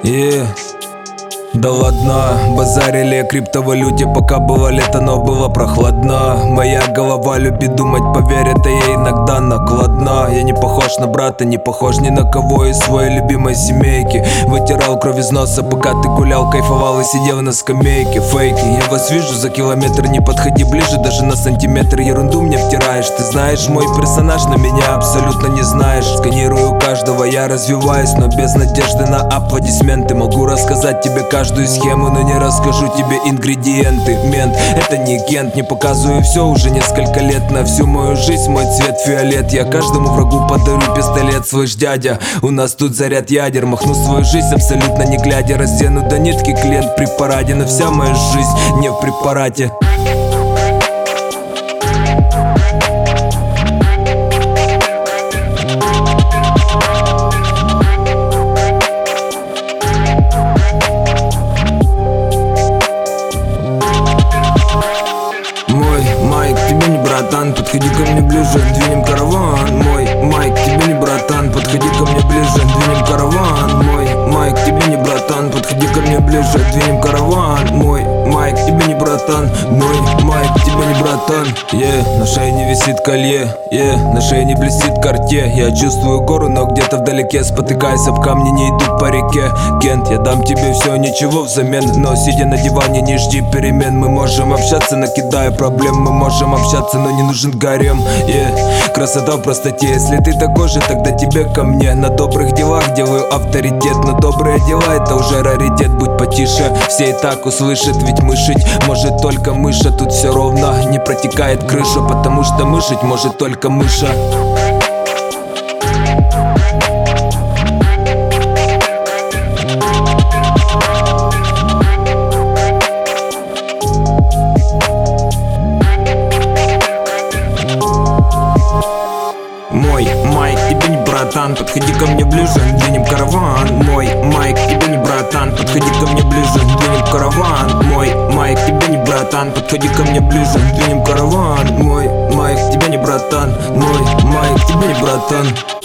Да ладно, базарили о криптовалюте, пока было лето, но было прохладно. Моя голова любит думать, поверь, это я иногда накладна. Я не похож на брата, не похож ни на кого из своей любимой семейки. Вытирал кровь из носа, пока ты гулял, кайфовал и сидел на скамейке. Фейки, я вас вижу за километр, не подходи ближе, даже на сантиметр. Ерунду мне втираешь, ты знаешь, мой персонаж, но меня абсолютно не знаешь. Сканирую каждого, я развиваюсь, но без надежды на аплодисменты. Могу рассказать тебе каждую схему, но не расскажу тебе ингредиенты. Мент, это не Кент, не показываю все уже несколько лет. На всю мою жизнь мой цвет фиолет. Я каждому врагу подарю пистолет, слышь, дядя, у нас тут заряд ядер. Махну свою жизнь абсолютно не глядя, раздену до нитки клиент при параде. Но вся моя жизнь не в препарате. Братан, подходи ко мне ближе, двинем караван. Мой майк, тебе не братан, подходи ко мне ближе, двинем караван. Мой майк, тебе не братан, подходи ко мне ближе, двинем караван. Мой майк, тебе не братан, мой майк, тебе не братан. На шее не висит колье, на шее не блестит карте. Я чувствую гору, но где-то вдалеке, спотыкаясь об камни, не иду по реке. Кент, я дам тебе все, ничего взамен, но сидя на диване, не жди перемен. Мы можем общаться, накидая проблем, мы можем общаться, но не нужен гарем. Красота в простоте, если ты такой же, тогда тебе ко мне. На добрых делах делаю авторитет, но добрые дела это уже раритет. Будь потише, все и так услышат, ведь мышить может только мыша. Тут все ровно, не протекает крыша, потому что мышить может только мыша. Мой майк, тебе не братан, подходи ко мне ближе, двинем караван. Мой майк, тебе не братан, подходи ко мне ближе, двинем караван. Мой майк, тебе не братан, подходи ко мне ближе, двинем караван. Мой майк, тебе не братан, мой майк, тебе не братан.